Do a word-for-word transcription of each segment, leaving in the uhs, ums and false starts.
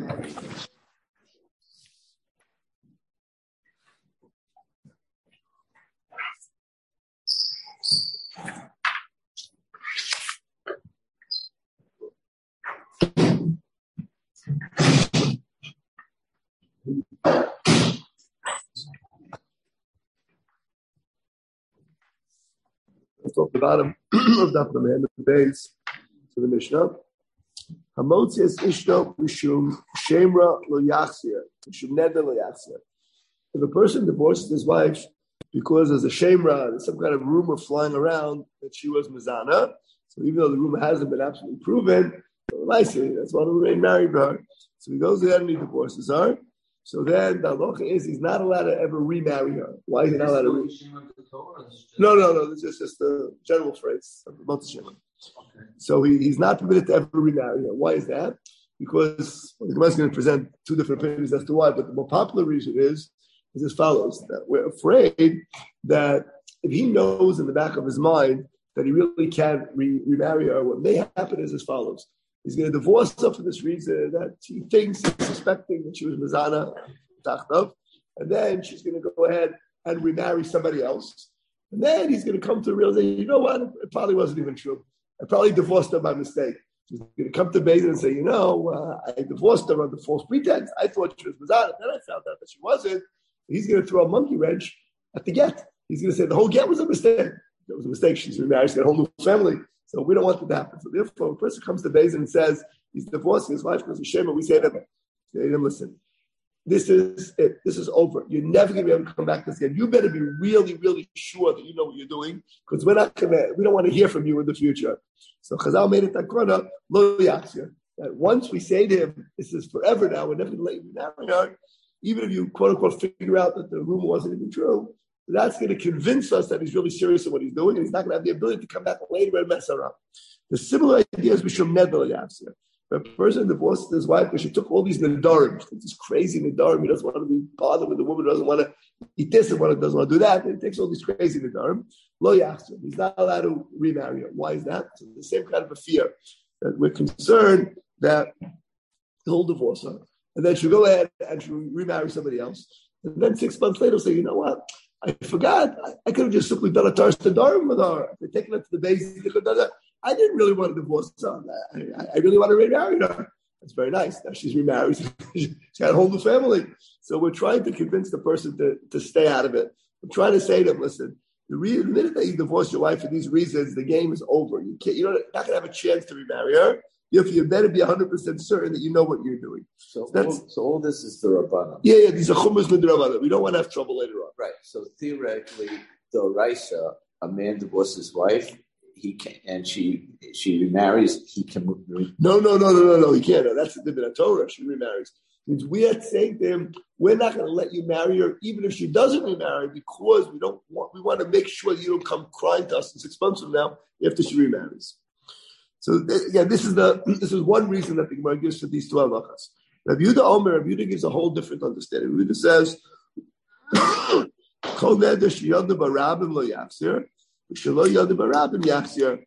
Let's talk the bottom of the end of the base to the Mishnah. Hamotzias ishto mishum shemra lo yachzir, mishum neder lo yachzir. If a person divorces his wife because there's a shemra, there's some kind of rumor flying around that she was mizana, so even though the rumor hasn't been absolutely proven, I say that's why we remain married to her. So he goes ahead and he divorces her. So then the halacha is he's not allowed to ever remarry her. Why is he not allowed to remarry? No, no, no. This is just a general phrase about the shemra. Okay. So he, he's not permitted to ever remarry her. Why is that? Because well, the Gemara is going to present two different opinions as to why, but the more popular reason is is as follows: that we're afraid that if he knows in the back of his mind that he really can't re- remarry her, what may happen is as follows. He's going to divorce her for this reason that he thinks, he's suspecting that she was Mizana, Tachtav, and then she's going to go ahead and remarry somebody else. And then he's going to come to the realization, you know what, it probably wasn't even true. I probably divorced her by mistake. He's going to come to Beis and say, you know, uh, I divorced her under false pretense. I thought she was Mizana. Then I found out that she wasn't. He's going to throw a monkey wrench at the get. He's going to say the whole get was a mistake. It was a mistake. She's remarried. She's got a whole new family. So we don't want that to happen. So therefore, a person comes to Beis and says he's divorcing his wife because of shame, and we say to him, say to him, listen, this is it. This is over. You're never going to be able to come back to this again. You better be really, really sure that you know what you're doing, because we're not going to. We don't want to hear from you in the future. So Chazal made it takona lo yachzir, that once we say to him, this is forever now. We're never going to let you marry her, even if you quote unquote figure out that the rumor wasn't even true. That's going to convince us that he's really serious in what he's doing, and he's not going to have the ability to come back later and mess around. The similar idea is Mishum Neder Yafsir. A person divorces his wife because she took all these nedarim, these crazy nedarim. He doesn't want to be bothered with the woman, doesn't want to eat this and doesn't want to do that. And he takes all these crazy nedarim. Lo yachzir. He's not allowed to remarry her. Why is that? So the same kind of a fear that we're concerned that he'll divorce her, and then she'll go ahead and she'll remarry somebody else. And then six months later, say, you know what? I forgot. I, I could have just simply done a Tarsh Tadarim with her. They're taking her to the base. I didn't really want to divorce her. I, I really want to remarry her. That's very nice. Now she's remarried. She's got a whole new family. So we're trying to convince the person to, to stay out of it. I'm trying to say to them, listen, the, re- the minute that you divorce your wife for these reasons, the game is over. You can't, you're not, not going to have a chance to remarry her. If you better be one hundred percent certain that you know what you're doing. So, so, all, so all this is the Rabbanan. Yeah, yeah, these are Chumas and the Rabbanan. We don't want to have trouble later on. Right. So theoretically, the Raisa, a man divorces his wife, he can, and she she remarries, he can. Re- no, no, no, no, no, no, he can't. No, that's the Dibbin Torah. She remarries. It means we are saying to him, we're not going to let you marry her, even if she doesn't remarry, because we don't want. We want to make sure you don't come crying to us in six months from now after she remarries. So again, this is the this is one reason that the Gemara gives for these two halachas. Rabbi Yehuda Omer, Rabbi Yehuda gives a whole different understanding. Rabbi Yehuda says, "Kol neder sheyada barabim lo yachzir, v'shelo yada barabim yachzir."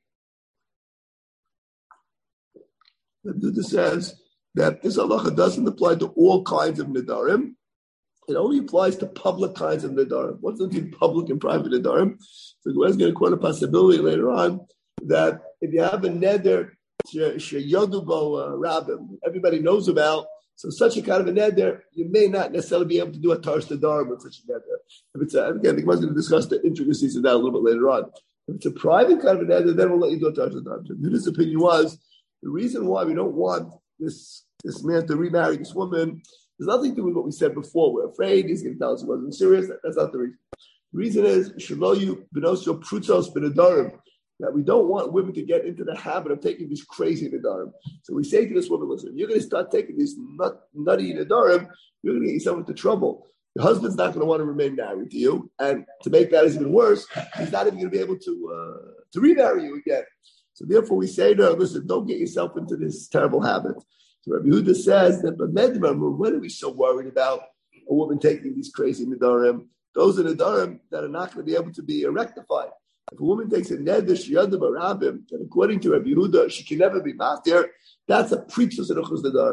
Rabbi Yehuda says that this halacha doesn't apply to all kinds of nedarim. It only applies to public kinds of nedarim. What's the difference between public and private nedarim? So the Gemara is going to quote a possibility later on that if you have a neder sheyodubo rabbim, everybody knows about, so such a kind of a neder, you may not necessarily be able to do a tarsh tadarim with such a neder. If it's a, again, I think I was going to discuss the intricacies of that a little bit later on. If it's a private kind of a neder, then we'll let you do a tarsh tadarim. His opinion was the reason why we don't want this this man to remarry this woman has nothing to do with what we said before. We're afraid he's going to tell us he wasn't serious. That, that's not the reason. The reason is shaloyu benosio prutzos benadarim, that we don't want women to get into the habit of taking these crazy nedarim. So we say to this woman, listen, if you're going to start taking these nut, nutty nedarim, you're going to get yourself into trouble. Your husband's not going to want to remain married to you. And to make that even worse, he's not even going to be able to uh, to remarry you again. So therefore we say to her, listen, don't get yourself into this terrible habit. So Rabbi Yehuda says that, but what are we so worried about a woman taking these crazy nedarim? Those are nedarim that are not going to be able to be rectified. If a woman takes a neder sheyada barabim, then according to Rabbi Yehuda, she can never be matir. That's a preachus and a chus nedarim.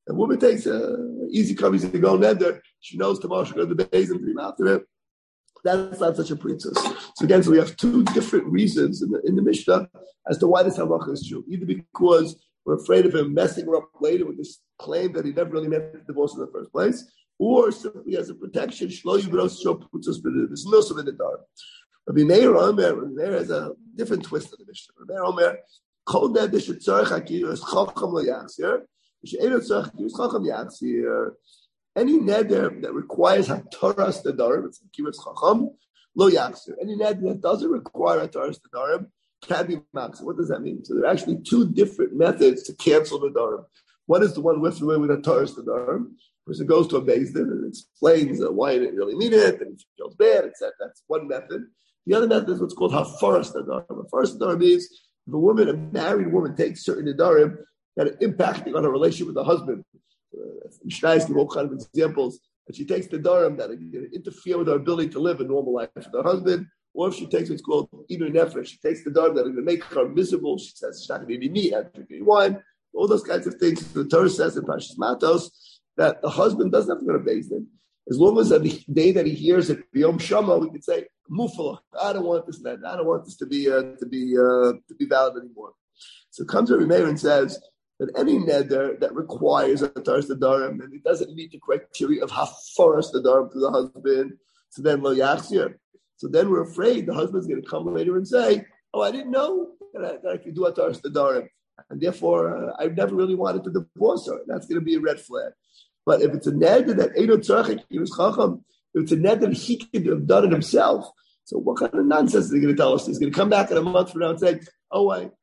A woman takes a easy come, easy to go neder. She knows tomorrow she'll go to the base and dream after it. That's not such a princess. So again, so we have two different reasons in the, in the Mishnah as to why this halacha is true. Either because we're afraid of him messing her up later with this claim that he never really meant the divorce in the first place, or simply as a protection. Shlo yibros shlo putzos b'neder. There's no some in the dark. Rabbi Meir Omer, there is a different twist of the Mishnah. Rabbi Meir Omer, kol neder shetzarech hakir es chacham lo yachzir, she'eino tzarech hakir es chacham yachzir. Any neder that requires hataras nedarim, it's kibbutz chacham, lo yachzir. Any neder that doesn't require hataras nedarim can be maxir. What does that mean? So there are actually two different methods to cancel nedarim. One is the one with the way with hataras nedarim. Person goes to a beis din and explains uh, why he didn't really mean it, and he feels bad, et cetera. That's one method. The other method is what's called hafaras nedarim. Hafaras nedarim is if a woman, a married woman, takes certain nedarim that are impacting on her relationship with the husband. Mishnayos give all kinds of examples. That she takes the darim that interfere with her ability to live a normal life with her husband, or if she takes what's called inui nefesh, she takes the darim that are going to make her miserable. She says she's not going to eat any meat, not drink any wine, all those kinds of things. The Torah says in Parshas Matos that the husband doesn't have to go to beis din. As long as on the day that he hears it, B'yom Shama, we could say, Mufala, I don't want this, I don't want this to be uh, to be uh, to be valid anymore. So comes Rabbi Meir and says that any neder that requires a hataras nedarim and it doesn't meet the criteria of hafaras nedarim to the husband, so then lo yachzir. So then we're afraid the husband's going to come later and say, "Oh, I didn't know that I, that I could do hataras nedarim, and therefore uh, I've never really wanted to divorce her." That's going to be a red flag. But if it's a neder that eino tzarech he was chacham, if it's a neder that he could have done it himself, so what kind of nonsense is he going to tell us? He's going to come back in a month from now and say, "Oh, I."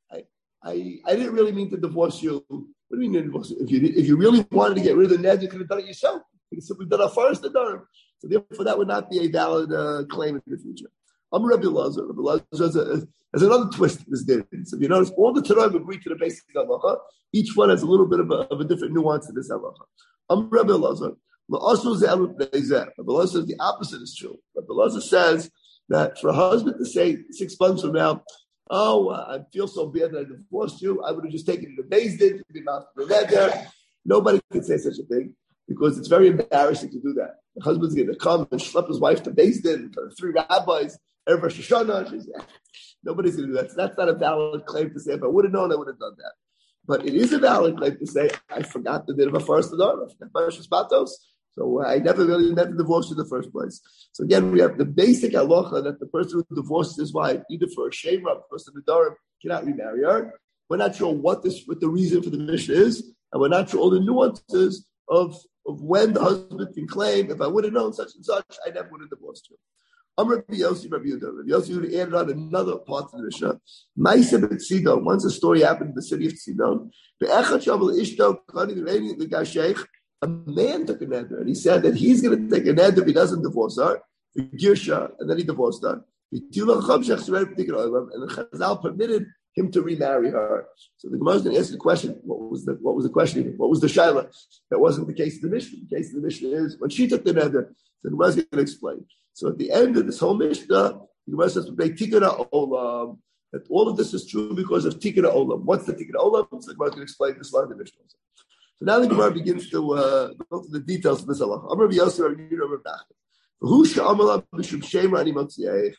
I, I didn't really mean to divorce you. What do you mean to divorce you? If you, if you really wanted to get rid of the ned, you could have done it yourself. You could have simply done a first nedarim. So therefore, that would not be a valid uh, claim in the future. I'm Rabbi Lazar. Rabbi Lazar has, a, has another twist to this din. So if you notice, all the Torah agree to the basic halacha. Each one has a little bit of a, of a different nuance to this halacha. I'm Rabbi Lazar. Rabbi Lazar says the opposite is true. Rabbi Lazar says that for a husband to say six months from now, oh, uh, I feel so bad that I divorced you, I would have just taken it to beis din to be not for neder. Nobody could say such a thing because it's very embarrassing to do that. The husband's going to come and schlep his wife to beis din, to three rabbis, every Rosh Hashanah. She's, nobody's going to do that. So that's not a valid claim to say. If I would have known, I would have done that. But it is a valid claim to say, I forgot the din of a first nedarim. I forgot Parshas Matos. So I never really meant to divorce in the first place. So again, we have the basic halacha that the person who divorces his wife, either for a shemra, because of the nedarim, cannot remarry her. We're not sure what this, what the reason for the Mishnah is, and we're not sure all the nuances of, of when the husband can claim, if I would have known such and such, I never would have divorced you. I'm Rabbi Yossi, Rabbi Yehuda. Rabbi Yossi added on another part of the Mishnah. Ma'aseh b'Tzidon. Once a story happened in the city of Tzidon. Be'echad shavel ishto kani v'reini l'gasheich. A man took a neder, and he said that he's going to take a neder if he doesn't divorce her, Girsha, and then he divorced her. And the Chazal permitted him to remarry her. So the Gemara is going to ask the question: What was the what was the question? What was the shaila? That wasn't the case of the Mishnah. The case of the Mishnah is when she took the neder. So the Gemara is going to explain. So at the end of this whole Mishnah, the Gemara says Tikkunah Olam. That all of this is true because of Tikkunah Olam. What's the Tikkunah Olam? So the Gemara is going to explain this line of the Mishnah. So now the Gemara begins to uh, go to the details of this halacha. Amar Yosef, Rabbi Yehuda, Rabbi Nachman. Who she'amala b'shum shemra ani motziach?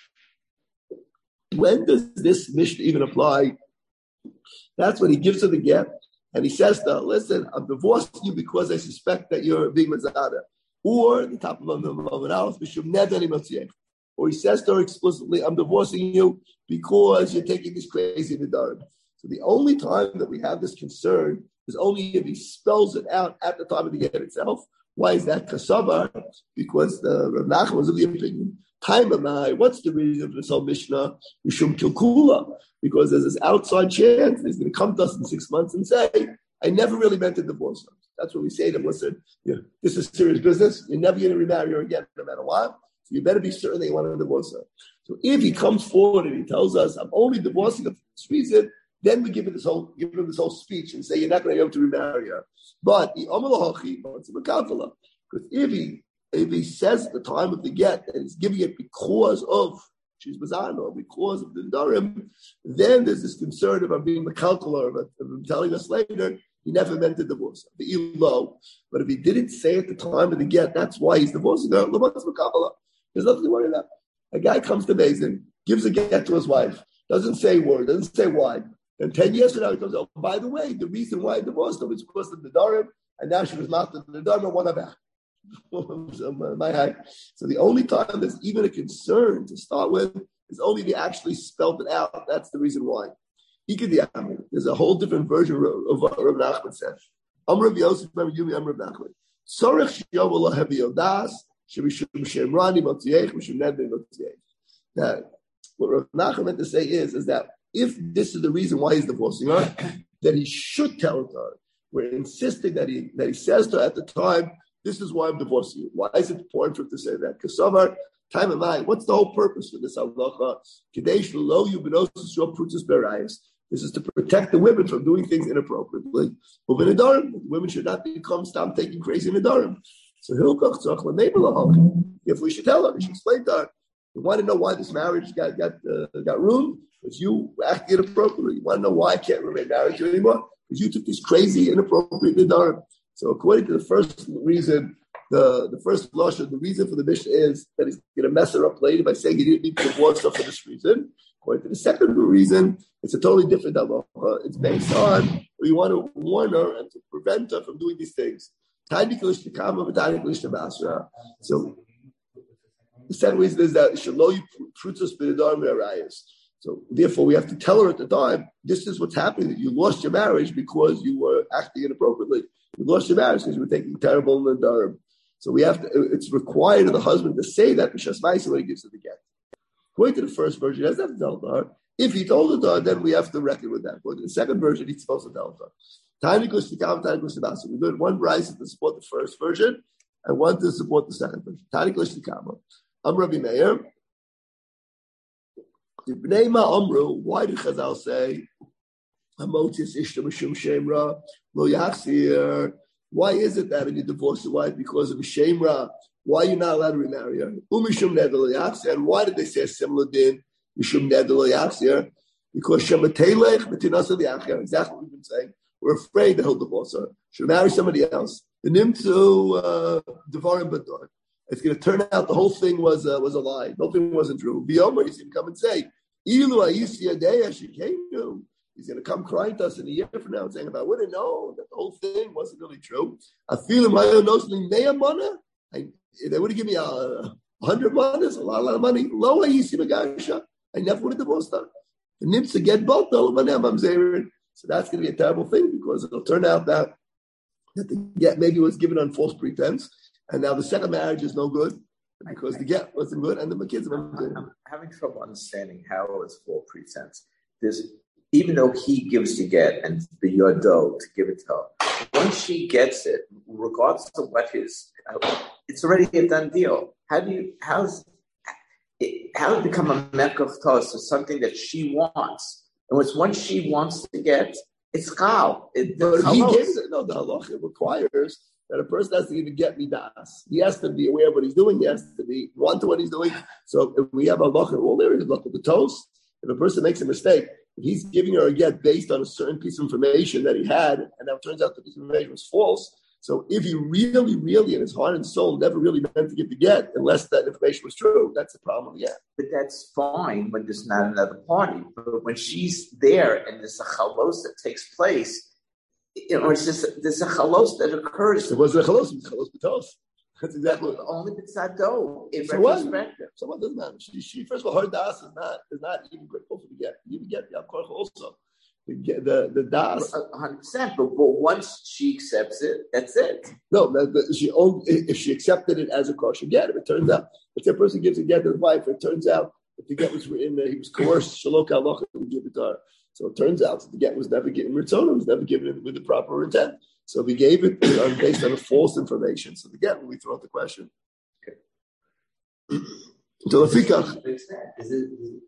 When does this Mishnah even apply? That's when he gives her the get, and he says to her, "Listen, I'm divorcing you because I suspect that you're being mazada." Or the top of the Aleph, b'shum neder ani motziach. Or he says to her explicitly, "I'm divorcing you because you're taking this crazy nedarim." So the only time that we have this concern is only if he spells it out at the time of the get itself. Why is that kasavar? Because the Rav Nachman was of the opinion. Time am I? What's the reason for this whole Mishnah? Mishum kilkula. Because there's this outside chance he's going to come to us in six months and say, "I never really meant to divorce her." That's what we say to him. Listen, you know, this is serious business. You're never going to remarry her again, no matter what. So you better be certain that you want to divorce her. So if he comes forward and he tells us, "I'm only divorcing her for this reason," then we give him this whole give him this whole speech and say you're not going to be able to remarry her. But because if he if he says at the time of the get and he's giving it because of she's mazana or because of the nedarim, then there's this concern about being the calculator of, of him telling us later he never meant to divorce her. But if he didn't say at the time of the get, that's why he's divorcing her. There's nothing to worry about. A guy comes to Bezdin, gives a get to his wife, doesn't say a word, doesn't say why. Then ten years from now, he comes, oh, by the way, the reason why I divorced her was because of the Nedarim, and now she was not the Nedarim and won her back. My high. So the only time there's even a concern to start with is only they actually spelled it out. That's the reason why. There's a whole different version of what Rav Nachman said. Amr Rav Yosef, Amr Yumi, Amr Rav Nachman. Sorech shiyav Allah hevi yodas, shemishum shem rani motiech, mishum nedin motiech. Now, what Rav Nachman meant to say is, is that if this is the reason why he's divorcing her, then he should tell her. We're insisting that he that he says to her at the time, this is why I'm divorcing you. Why is it important for him to say that? Because Savar, time of mind, what's the whole purpose for this halacha? Kadesh lo you benosis your prutus berayis. This is to protect the women from doing things inappropriately. Women should not become stop taking crazy nedarim. So if we should tell her, we should explain to her. You want to know why this marriage got got uh, got ruined? Because you acted inappropriately. You want to know why I can't remain married to you anymore? Because you took this crazy, inappropriate nedarim. So according to the first reason, the, the first lashon, the reason for the Mishnah is that he's going to mess her up later by saying he didn't need to divorce her for this reason. According to the second reason, it's a totally different halacha. It's based on we want to warn her and to prevent her from doing these things. So the second reason is that shaloyu prutus b'nedarim v'arayos. So therefore, we have to tell her at the time, this is what's happening. You lost your marriage because you were acting inappropriately. You lost your marriage because you were taking terrible nedarim. So we have to. It's required of the husband to say that b'shas ma'aseh when he gives her the get. According to the first version, he doesn't have to tell her. If he told her, then we have to reckon with that. According to the second version, he's supposed to tell her. Time goes to come, time goes to Basa. We did one brisa to support the first version and one to support the second version. Time goes to come. I'm Rabbi Meir. Why did Chazal say Hamotis Ishta Mishum Shemra Lo Yachzir? Why is it that when you divorce the wife because of a Shemra, why are you not allowed to remarry her? Umishum Neder Lo Yachzir. And why did they say a similar din? Mishum Neder Lo Yachzir? Because Shematelech B'tinasa L'Yachir. Exactly what we've been saying. We're afraid that he'll divorce her. She'll marry somebody else. The Nimtzu Devarim Bador. It's going to turn out the whole thing was uh, was a lie. The whole thing wasn't true. B'yomer, he's going to come and say, Ilu Ayisi Adeya Shekenu. He's going to come crying to us in a year from now and saying, if I would have known that the whole thing wasn't really true, I feel in my own nose, Mea Mana. They would have given me a, a hundred manas, a lot, a lot of money. Lo Ayisi Megasha. I never would have divorced her. The Nimtza get both though. So that's going to be a terrible thing because it'll turn out that, that the get maybe was given on false pretense. And now the second marriage is no good because the get wasn't good, and the kids are good. I'm having trouble understanding how it's full pretense. There's, even though he gives the get and the yado to give it to her, once she gets it, regardless of what his, it's already a done deal. How do you, how's, how does it become a mekach tos or something that she wants? And it's once she wants to get, it's chal. It, but he gives it. No, the halacha requires that a person has to even get midas. He has to be aware of what he's doing. He has to be want to what he's doing. So if we have a halacha in all areas, look at the toast. If a person makes a mistake, if he's giving her a get based on a certain piece of information that he had, and now it turns out the piece of information was false. So if he really, really, in his heart and soul, never really meant to give the get, unless that information was true, that's the problem. Yeah. But that's fine when there's not another party. But when she's there and there's a chalos that takes place, you know, it's just there's a chalos that occurs. It wasn't a chalos, it was chalos b'tos. That's exactly what. Only b'tzado. In so retrospect, what? So what doesn't matter. She, she first of all, her das is not is not even grateful for the get. You even get the Yavkorach also. The the, the das. one hundred percent. But, but once she accepts it, that's it. No, the, the, she owned, if she accepted it as a kosher get, if it turns out if that person gives a get to his wife, it turns out if the get was written, uh, he was coerced, shalok halacha, and give it to her. So it turns out that the get was never given ritzon, was never given with the proper intent. So if he gave it based on a false information, so the get when we throw out the question. Okay. So lefikach. Is it?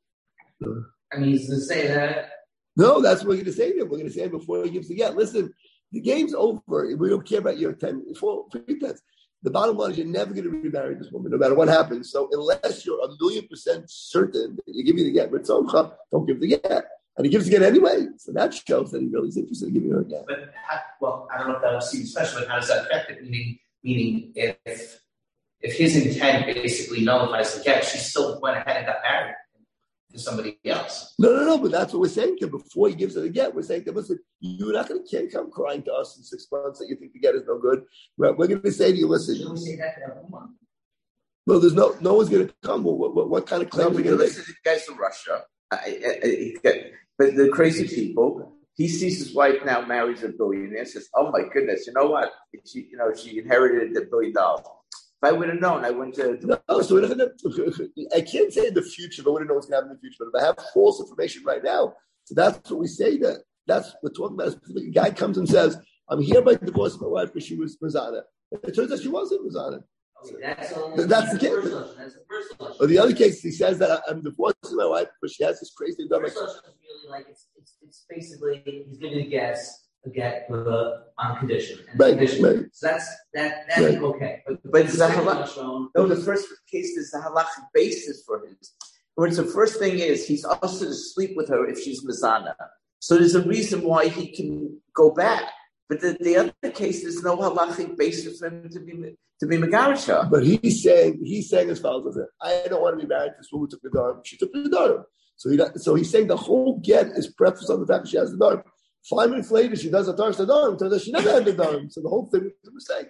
I mean, he's going to say that. No, that's what we're going to say to him. We're going to say before he gives the get. Listen, the game's over. We don't care about your ten, four, pretense. The bottom line is you're never going to remarry this woman, no matter what happens. So unless you're a million percent certain that you give me the get, don't give the get. And he gives a get anyway. So that shows that he really is interested in giving her a get. But, how, well, I don't know if that would seem special, but how does that affect it? Meaning, meaning if if his intent basically nullifies the get, she still went ahead and got married to somebody else. No, no, no, but that's what we're saying to him. Before he gives her the get, we're saying to him, listen, you're not going to can't come crying to us in six months that you think the get is no good. We're, we're going to say to you, listen. Should we say that to everyone? Well, there's no, no one's going to come. What, what, what kind of claim No, are you going to make? listen to the guys from Russia. I, I, I, but the crazy people, he sees his wife now marries a billionaire, says, oh my goodness, you know what? She, you know, she inherited a billion dollars. If I would have known, I wouldn't have. No, so we're not gonna, I can't say in the future, but we don't know what's going to happen in the future. But if I have false information right now, so that's what we say that, that's, we're talking about a specific guy comes and says, I'm hereby divorcing my wife because she was Mazana. It turns out she wasn't Mazana. Okay, that's only That's the the case. first lesson. That's the first lesson. Or the other case, he says that I'm divorcing my wife because she has this crazy The dumb. first lesson is really like it's it's it's basically he's giving a guess a get uh, on condition. And Right, condition. right. So that's that that's Right. okay. But, But it's the a second halach. lesson, No, the first case is the halachic basis for his. Whereas the first thing is he's also to sleep with her if she's Mazana. So there's a reason why he can go back. But the, the other case, there's no halachic basis for him to be to be Megarisha. But he's saying he's saying as follows: listen, I don't want to be married to this woman who took the darm. She took the darm. So he so he's saying the whole get is prefaced on the fact that she has the darm. Five minutes later, she does a darm to the darm. Turns out she never had the darm. So the whole thing was a mistake.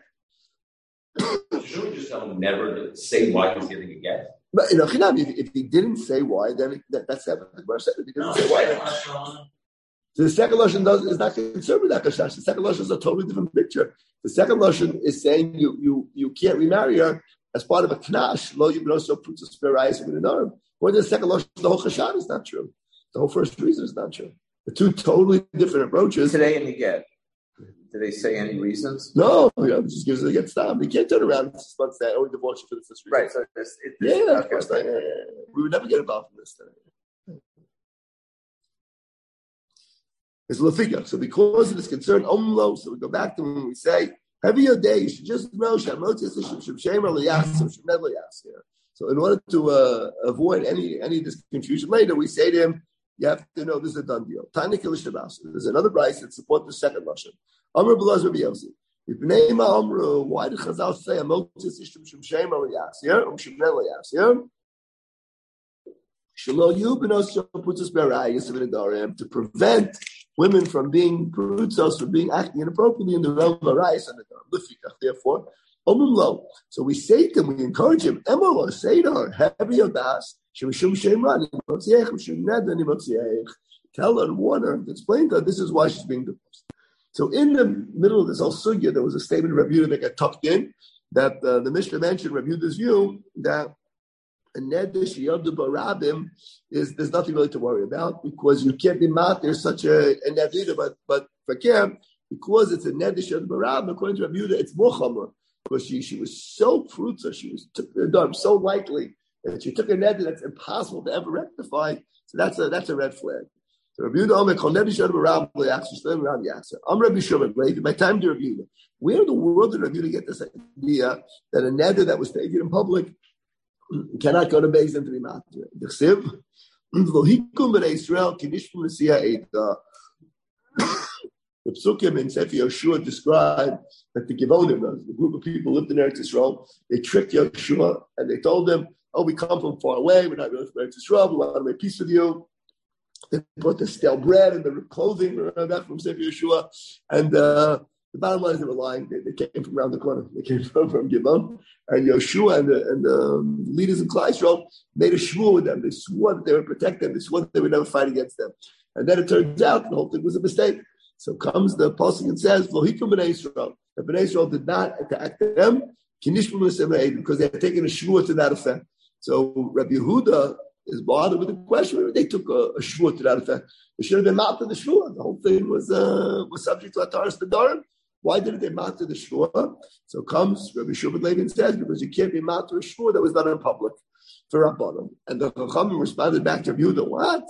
Should we just tell him never to say why he's getting a get? But you know, if, if he didn't say why, then it, that, that's the verse. If he didn't no, say the why, second then, lesson, so the second lashon does is not concerned with that kashash. The second lashon is a totally different picture. The second lashon is saying you you you can't remarry her as part of a knash. Lo you also puts a spare eyes in an arm. Or the second lashon, the whole kashash is not true. The whole first reason is not true. The two totally different approaches. Today in the get, did they say any reasons? No, you know, it just gives it a get stopped. You can't turn around and six months that oh, we divorced you for this reason. Right. So this, it, this, Yeah, of okay, course. okay. Not. Yeah, yeah, yeah. We would never get involved in this today. It's Lafika. So because of this concern, Omlo, so we go back to when we say, heavy your day, you should just know So in order to uh, avoid any any of this confusion later, we say to him, you have to know this is a done deal. There's another price that supports the second lashon. Amr B'laz Rabbi Yossi. Why did Chazal say a motis ishtim shum shem al yasir um shum nel yasir? Shelo you benos putus berayis of nedarim to prevent women from being prutzos, from being acting inappropriately in the realm of arayis and nedarim. Therefore, omum lo. So we say to him, we encourage him. Emolo, say to her, heavy yodas. Tell her and warn her, explain to her, this is why she's being divorced. So in the middle of this whole sugya, there was a statement of Rabbi Yehuda that got tucked in, that uh, the Mishnah mentioned Rabbi Yehuda's view that a nedish yod barabim is there's nothing really to worry about because you can't be mad. There's such a, a nedida, but but for Kim, because it's a nedish yod barabim, according to Rabbi Yehuda, it's more chomer because she she was so fruitful, she was took the darm so lightly. And she took a net that's impossible to ever rectify, so that's a that's a red flag. So Rabbi Yehuda Omer Kol Neder Shad B'Rab L'Yachzor Shleim Around Yachzor. I'm Rabbi Shimon. By time to Rabbi Yehuda, where in the world did Rabbi Yehuda get this idea that a neder that was taken in public cannot go to Beis Din to be matir? The Chsiv V'Lohikum B'nei Yisrael Kinishmu L'Siyah Eita. The Psukim in Sefer Yoshua described that the Givonim, the group of people lived in Eretz Yisrael, they tricked Yoshua and they told him, oh, we come from far away. We're not really from Eretz Yisrael. We want to make peace with you. They put the stale bread and the clothing back from Sefer Yeshua. And uh, the bottom line is they were lying. They, they came from around the corner. They came from, from Gimon. And Yeshua and the, and the um, leaders in Klal Yisrael made a shvur with them. They swore that they would protect them. They swore that they would never fight against them. And then it turns out the whole thing was a mistake. So comes the apostle and says, V'lohikum b'nei Yisrael. The b'nei Yisrael did not attack them because they had taken a shvur to that effect. So Rabbi Yehuda is bothered with the question. They took a, a shvur to that effect. They should have been mounted the shvur. The whole thing was uh, was subject to Ataras Nedarim. Why didn't they mount the shvur? So comes Rabbi Shimon Levi and says, because you can't be mounted a shvur that was done in public for Rabbanim. And the Chachamim responded back to Rabbi Yehuda, what?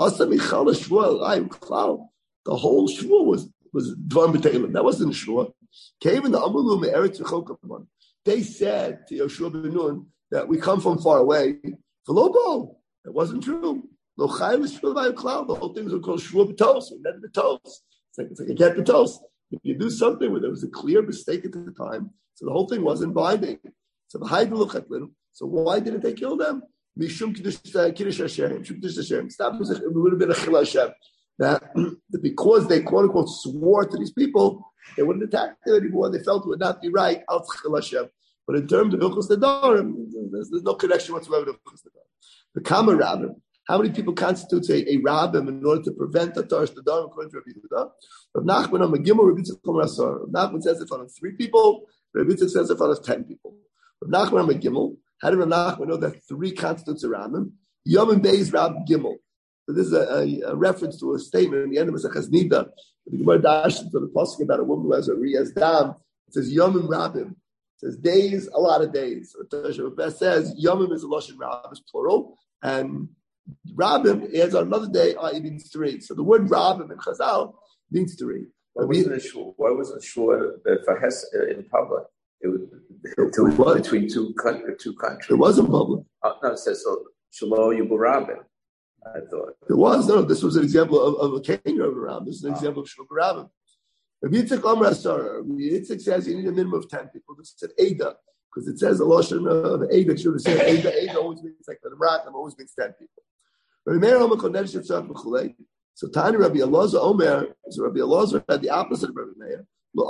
The whole shvur was was dvar b'teilim. That wasn't a shvur. Came in the Amalu me'eretz v'chokaman. They said to Yoshua ben Nun that we come from far away. It wasn't true. Lo chayv is shvur v'ayim klal. The whole thing is called shvur b'tos, or net b'tos. It's like, it's like a get b'tos. If you do something where there was a clear mistake at the time, so the whole thing wasn't binding. So the high So why didn't they kill them? Mishum kiddush Hashem. Kiddush Hashem. Stop. It would have been a chil Hashem. That because they quote unquote swore to these people, they wouldn't attack them anymore. They felt it would not be right. Al chil Hashem. But in terms of Hilchos Nedarim, there's, there's no connection whatsoever to Hilchos Nedarim. The Kama Rabbim. How many people constitutes a, a Rabbim in order to prevent the Tarish Nedarim according to Rabbi Yehuda? Rav Nachman on Megimel, Rabbi Yitzchak Chom Rasar. Rav Nachman says in front of three people. Rabbi Yitzchak says in front of ten people. Rav Nachman on Megimel. How did Rav Nachman know that three constitutes a Rabbim? Yom and Beis Rab Gimel. So this is a, a, a reference to a statement in the end of Maseches Nida. The Gemara dashes to the pasuk about a woman who has a Riyaz Dam. It says Yom and Rabbim. It says days, a lot of days. So Tasha says Yomim is a Lashon Rabbim, is plural, and Rabbim is on another day. Uh, it means three. So the word Rabbim in Chazal means three. Why wasn't it sure? Why wasn't it sure that for Hes in public? It was, it was between two country, two countries. It wasn't public. Uh, no, it says so. Shelo Yubu Rabbim. I thought it was no. This was an example of, of a king of Rabbim. This is an oh. example of Shelo Rabbim. Rabbi Yitzchak Amar Asar. Rabbi Yitzchak says you need a minimum of ten people. This said Ada because it says a loshon of Ada. Should have said Ada. Ada always means like the Rabbim always means ten people. So Tani Rabbi Elazar Omer, so Rabbi Elazar had the opposite of Rabbi Meir.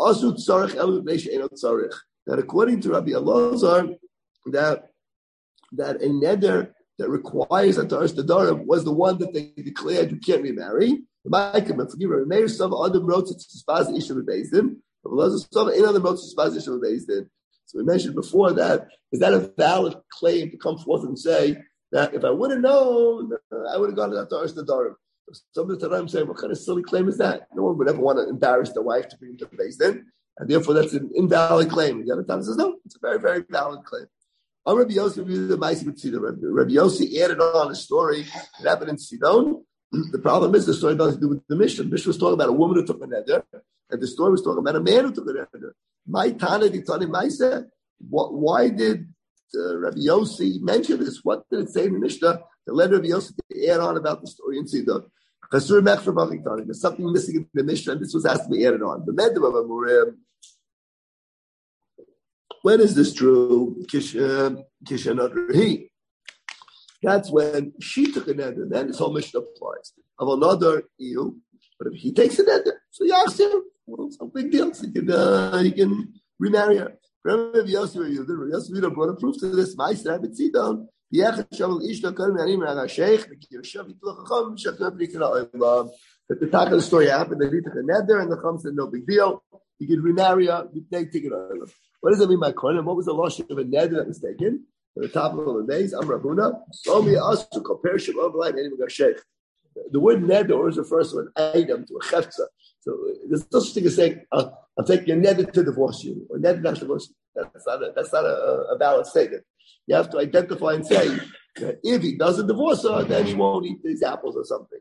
That according to Rabbi Elazar, that that a neder that requires a Tarish Nedarim was the one that they declared you can't remarry. Rabbi Meir some other wrote to Spaz Isha Bezdin. Rabbi Elazar some another wrote to Spaz Isha Bezdin. So we mentioned before that is that a valid claim to come forth and say that if I would have known, I would have gone to that Tarish Nedarim. Some of the time saying, what kind of silly claim is that? No one would ever want to embarrass their wife to bring him to the Beis Din, and therefore that's an invalid claim. The other time says, no, it's a very, very valid claim. I'm Rabbi Yossi, the Maisi with Sidon. Rabbi Yossi added on a story that happened in Sidon. The problem is the story doesn't do with the Mishnah. The Mishnah was talking about a woman who took a neder, and the story was talking about a man who took a neder. My Tana, the Tani Maisa, why did uh, Rabbi Yossi mention this? What did it say in the Mishnah that led Rabbi Yossi to add on about the story in Sidon? There's something missing in the Mishnah, and this was asked to be added on. When is this true? That's when she took a neder, then this whole Mishnah applies. Of another eel, but if he takes a neder, so you ask him, well, it's no big deal. So he can, uh, he can remarry her. Remember, Yosef brought a proof to this. My son, but see down. That the talk of the story happened, that he took a neder, and the Chum said, no big deal. He could remarry her, they take it on. What does that mean, my Kohen? What was the loss of a neder that was taken? At the top of the days, I'm Rabuna. So me us to compare Shabbat Light and even Sheikh. The word neder is refers to an item, to a chefza. So there's no such thing as saying, uh, I'm taking a neder to divorce you, or neder not to divorce you. That's not a, that's not a, a valid statement. You have to identify and say that if he doesn't divorce her, then he won't eat these apples or something.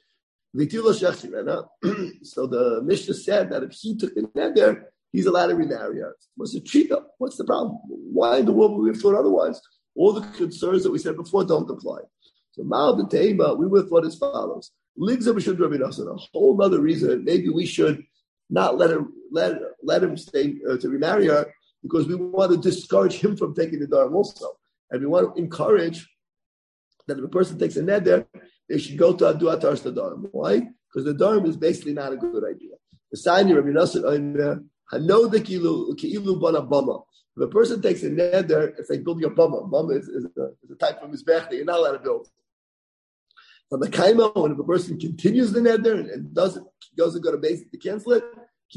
So the Mishnah said that if he took the neder, he's allowed to remarry her. What's the cheetah? What's the problem? Why in the world would we have thought otherwise? All the concerns that we said before don't apply. So Ma'al B'Teima, we would have thought as follows. A whole other reason maybe we should not let him let let him stay uh, to remarry her, because we want to discourage him from taking the Dharm also. And we want to encourage that if a person takes a neder, they should go to Adu Atar Dharm. Why? Because the Dharm is basically not a good idea. The sign of Rabbi Nasser, if a person takes a neder, it's like building a bama. Bama is, is, a, is a type of mizbech that you're not allowed to build. But the kaima, when if a person continues the neder and, and doesn't, doesn't go to base to cancel it,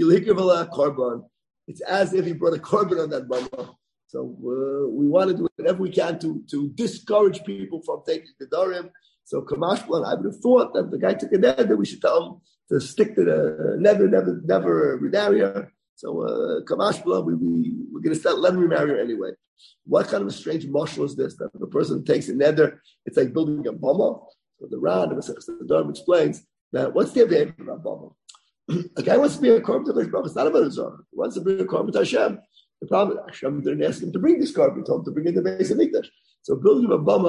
it's as if he brought a korban on that bama. So uh, we want to do whatever we can to, to discourage people from taking the darim. So Kamashlan, I would have thought that the guy took a neder, we should tell him to stick to the never, never, never remarry her. So uh, Kamashlan, we, we, we're going to start letting him remarry her anyway. What kind of a strange marshal is this? That if a person takes a neder, it's like building a bama. So the Ran, the Dharm explains that what's the advantage of that bama? A guy wants to be a korban to Hashem. It's not about his own. He wants to bring a korban to Hashem. The problem is Hashem didn't ask him to bring this korban. He told him to bring in the base of Mikdash. So building a bama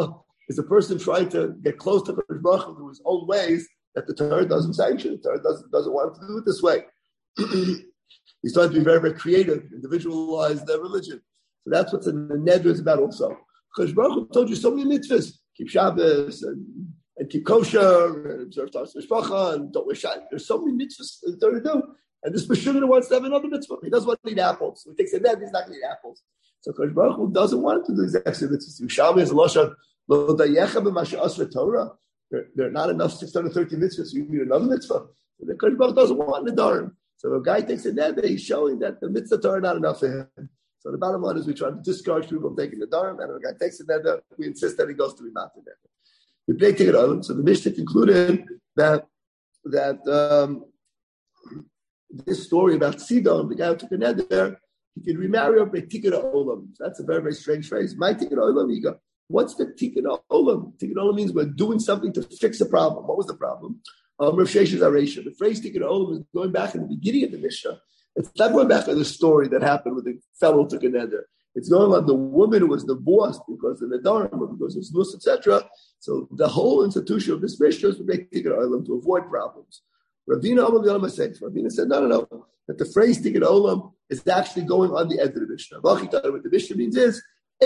is a person trying to get close to Kadosh Baruch Hu through his own ways that the Torah doesn't sanction. The Torah doesn't, doesn't want him to do it this way. He's trying to be very, very creative, individualize their religion. So that's what's in the Neder is about also. Kadosh Baruch Hu told you so many mitzvahs. Keep Shabbos and, and keep kosher and observe Taras Mishpacha and don't wear shad. There's so many mitzvahs in the Torah to do. And this Meshugah wants to have another mitzvah. He doesn't want to eat apples. So he takes a Neder, he's not going to eat apples. So Kadosh Baruch Hu doesn't want to do these extra mitzvahs. Yerushalmi is Lashon Lo Dayecha b'Masha Asra Torah. There are not enough six hundred thirty mitzvahs, so you need another mitzvah. So the Kadosh Baruch Hu doesn't want Nedarim. So a guy takes a Neder, he's showing that the mitzvah Torah is not enough for him. So the bottom line is we try to discourage people from taking the Nedarim, and when a guy takes a Neder, we insist that he goes to be not the Neder. We play Tikkun Olam. So the Mishnah concluded that that um, this story about Sidon, the guy who took a Neder, he can remarry her by Tikkun Olam. So that's a very, very strange phrase. My Tikkun Olam, you go, what's the Tikkun Olam? Tikkun Olam means we're doing something to fix a problem. What was the problem? Um, Rav Sheshes Aresha. The phrase Tikkun Olam is going back in the beginning of the Mishnah. It's not going back to the story that happened with the fellow who took a Neder. It's going on the woman who was divorced because of the Nedarim or because of Znus, et cetera. So the whole institution of this Mishnah is to make Tikkun Olam to avoid problems. Ravina Olam the Olam said, Ravina said, no, no, no. That the phrase Tikkun Olam is actually going on the end of the Mishnah. What the Mishnah means is,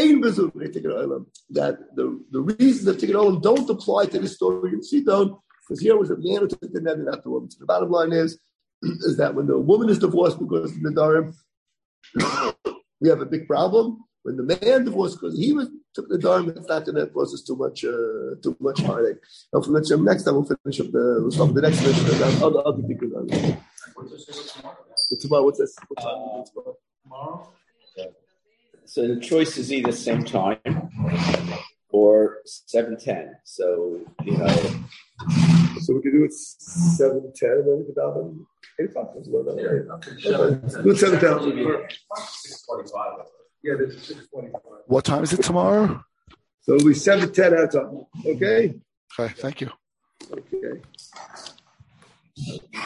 that the, the reasons of Tikkun Olam don't apply to this story in Sidon, because here was a man who took the Neder, not the woman. So the bottom line is, is that when the woman is divorced because of the Nedarim, we have a big problem. When the man divorced because he was took the Nedarim, it's not going to cause us too much, uh, too much heartache. And from the next time we'll finish up the, we'll start with the next Mishnah. Other, other Tikkun Olam. Tomorrow, what's this? What time uh, tomorrow? Tomorrow? So the choice is either same time or seven ten. So, you know. So we can do it seven ten and then we can down eight o'clock. Do it seven ten. six twenty-five. Yeah, there's six twenty-five. What time is it tomorrow? So it'll be seven ten our time. Okay? Okay, thank you. Okay.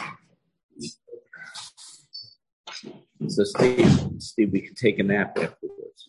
So Steve, Steve, we can take a nap after.